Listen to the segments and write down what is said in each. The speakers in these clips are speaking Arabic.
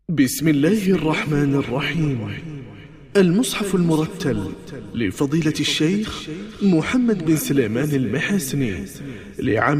بسم الله الرحمن الرحيم. المصحف المرتل لفضيلة الشيخ محمد بن سليمان المحاسني لعام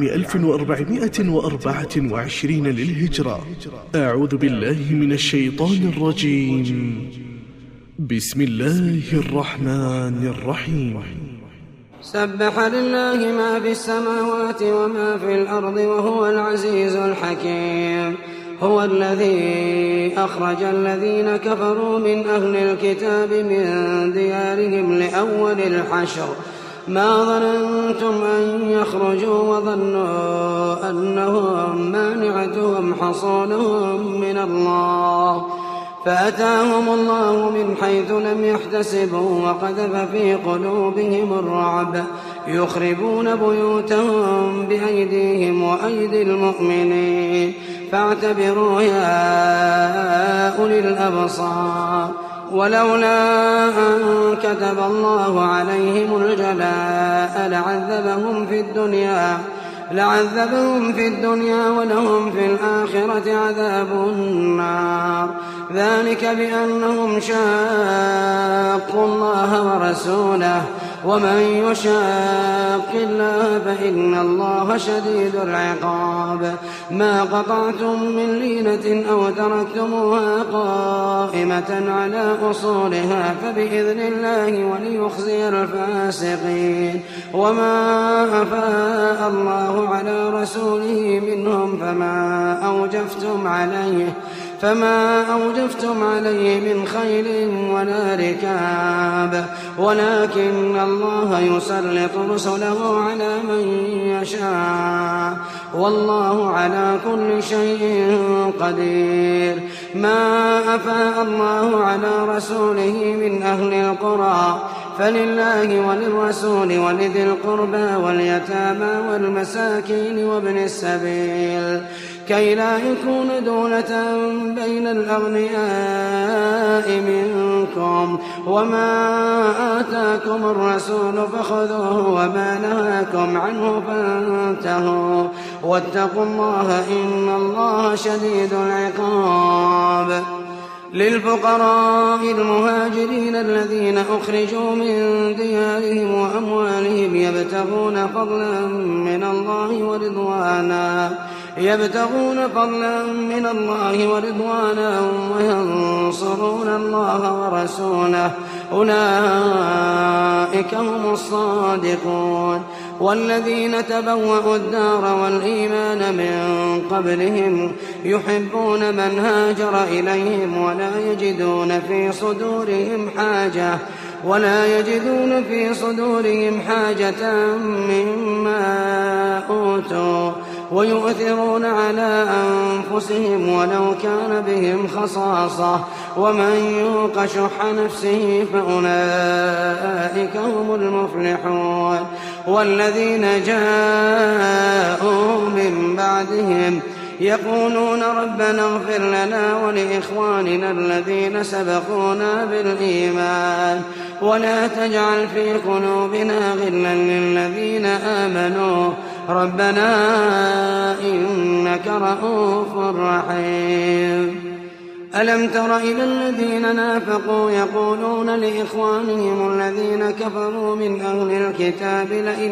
1424 للهجرة. أعوذ بالله من الشيطان الرجيم. بسم الله الرحمن الرحيم. سبح لله ما في السماوات وما في الأرض وهو العزيز الحكيم. هو الذي أخرج الذين كفروا من أهل الكتاب من ديارهم لأول الحشر ما ظننتم أن يخرجوا وظنوا أنهم مانعتهم حصونهم من الله فأتاهم الله من حيث لم يحتسبوا وقذف في قلوبهم الرعب يخربون بيوتهم بأيديهم وأيدي المؤمنين فاعتبروا يا أولي الأبصار. ولولا أن كتب الله عليهم الجلاء لعذبهم في الدنيا ولهم في الآخرة عذاب النار. ذلك بأنهم شاقوا الله ورسوله ومن يشاق الله فإن الله شديد العقاب. ما قطعتم من لينة أو تركتموها قائمة على أصولها فبإذن الله وليخزي الفاسقين. وما أفاء الله على رسوله منهم فما أوجفتم عليه من خيل ولا ركاب ولكن الله يسلط رسله على من يشاء والله على كل شيء قدير. ما أفاء الله على رسوله من أهل القرى فلله وللرسول ولذي القربى واليتامى والمساكين وابن السبيل كي لا يكون دولة بين الأغنياء منكم. وما آتاكم الرسول فخذوه وما نهاكم عنه فانتهوا واتقوا الله إن الله شديد العقاب. للفقراء المهاجرين الذين أخرجوا من ديارهم وأموالهم يبتغون فضلا من الله ورضوانا وينصرون الله ورسوله أولئك هم الصادقون. والذين تبوأوا الدار والإيمان من قبلهم يحبون من هاجر إليهم ولا يجدون في صدورهم حاجة مما أوتوا ويؤثرون على أنفسهم ولو كان بهم خصاصة ومن يوق شح نفسه فأولئك هم المفلحون. والذين جاءوا من بعدهم يقولون ربنا اغفر لنا ولإخواننا الذين سبقونا بالإيمان ولا تجعل في قلوبنا غلا للذين آمنوا ربنا إنك رءوف رحيم. ألم تر إلى الذين نافقوا يقولون لإخوانهم الذين كفروا من أهل الكتاب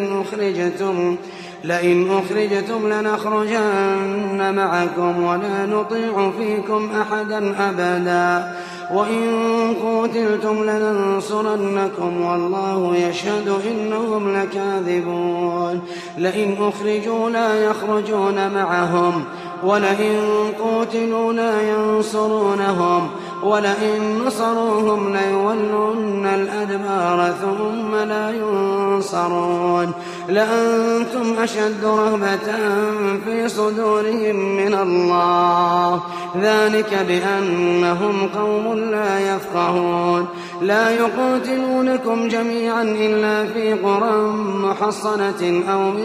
لئن أخرجتم لنخرجن معكم ولا نطيع فيكم أحدا أبدا وإن قتلتم لننصرنكم والله يشهد إنهم لكاذبون. لئن أخرجوا لا يخرجون معهم ولئن قتلوا لا ينصرونهم ولئن نصروهم ليولون الأدبار ثم لا ينصرون. لأنتم أشد رهبة في صدورهم من الله ذلك بأنهم قوم لا يفقهون. لا يقاتلونكم جميعا إلا في قرى محصنة أو من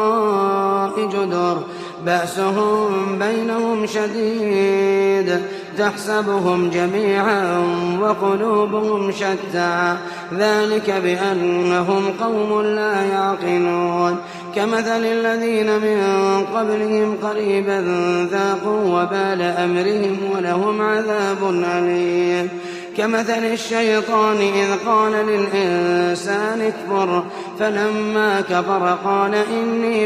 وراء جدر بأسهم بينهم شديد تحسبهم جميعا وقلوبهم شتى ذلك بأنهم قوم لا يعقلون كمثل الذين من قبلهم قريبا ذاقوا وبال أمرهم ولهم عذاب أليم كمثل الشيطان إذ قال للإنسان اكفر فلما كفر قال إني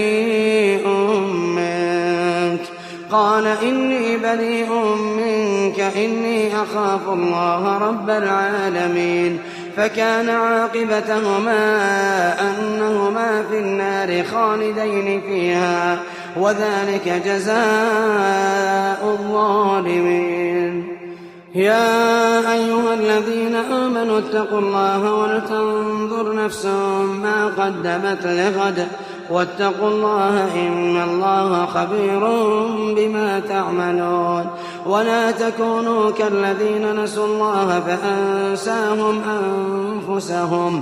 بريء منك إني أخاف الله رب العالمين فكان عاقبتهما أنهما في النار خالدين فيها وذلك جزاء الظالمين يا أيها الذين آمنوا اتقوا الله ولتنظر نفس ما قدمت لغد واتقوا الله إن الله خبير بما تعملون ولا تكونوا كالذين نسوا الله فأنساهم أنفسهم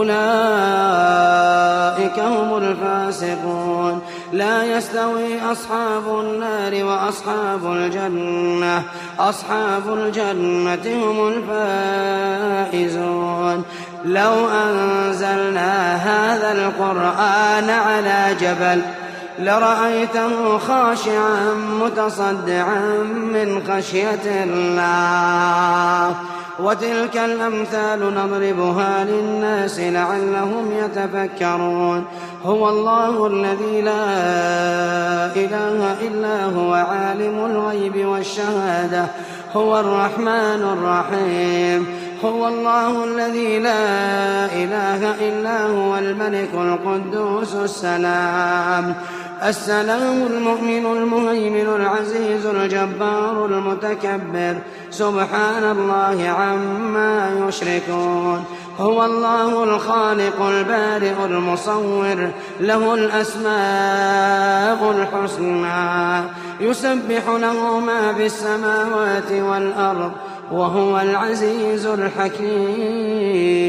أولئك هم الفاسقون لا يستوي أصحاب النار وأصحاب الجنة أصحاب الجنة هم الفائزون لو أنزلنا هذا القرآن على جبل لرأيته خاشعا متصدعا من خشية الله وتلك الأمثال نضربها للناس لعلهم يتفكرون هو الله الذي لا إله إلا هو عالم الغيب والشهادة هو الرحمن الرحيم هو الله الذي لا إله إلا هو الملك القدوس السلام المؤمن المهيمن العزيز الجبار المتكبر سبحان الله عما يشركون هو الله الخالق البارئ المصور له الأسماء الحسنى يسبح له ما في السماوات والأرض وهو العزيز الحكيم